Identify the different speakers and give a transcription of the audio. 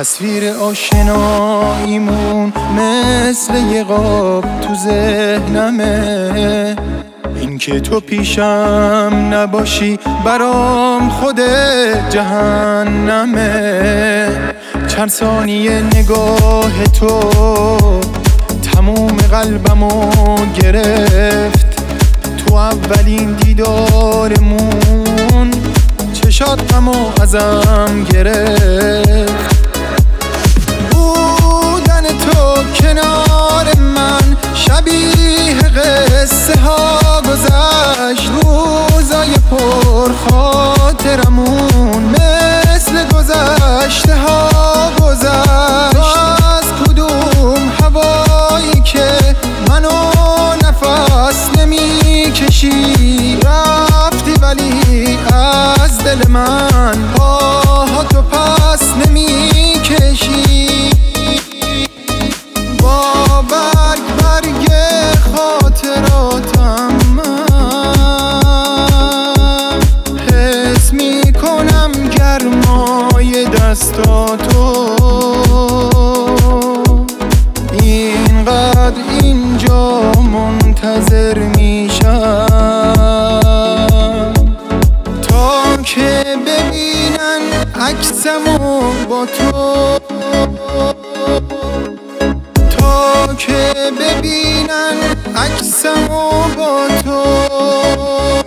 Speaker 1: تصویر آشناییمون مثل یه قاب تو ذهنمه. این که تو پیشم نباشی برام خود جهنمه. چند ثانیه نگاه تو تموم قلبمو گرفت. تو اولین دیدارمون چشات غمو ازم گرفت. بودن تو کنار من شبیه قصه ها گذشت. روزای پر خاطرمون مثل گذشته ها گذشت. از کدوم هوایی که منو نفس نمی کشی رفتی، ولی از دل من آهاتو پس نمی کشی. با برگ خاطراتم من حس می کنم گرمای دستاتو. اینقدر اینجا منتظر میشم تا که ببینن عکسمو با تو، تا که ببینن عکسمو با تو.